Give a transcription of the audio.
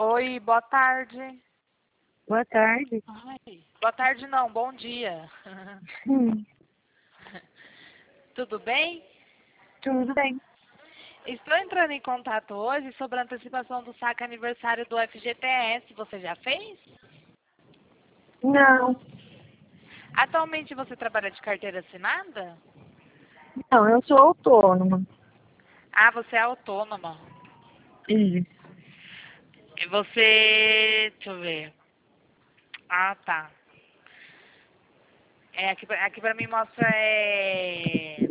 Oi, boa tarde. Boa tarde. Ai, boa tarde não, bom dia. Hum, Tudo bem? tudo bem. Estou entrando em contato hoje sobre a antecipação do saque aniversário do FGTS. Você já fez? Não, Atualmente você trabalha de carteira assinada? não, eu sou autônoma. Ah, você é autônoma. Isso. E você... Deixa eu ver. Ah, tá. Aqui pra mim mostra